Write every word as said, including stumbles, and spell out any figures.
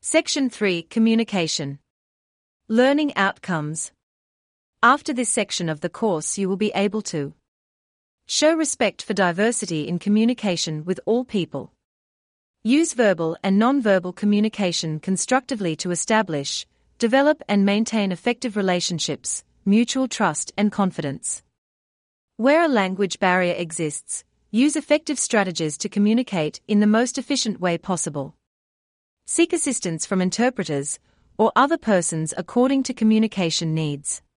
Section three. Communication. Learning outcomes. After this section of the course, you will be able to show respect for diversity in communication with all people. Use verbal and non-verbal communication constructively to establish, develop and maintain effective relationships, mutual trust and confidence. Where a language barrier exists, use effective strategies to communicate in the most efficient way possible. Seek assistance from interpreters or other persons according to communication needs.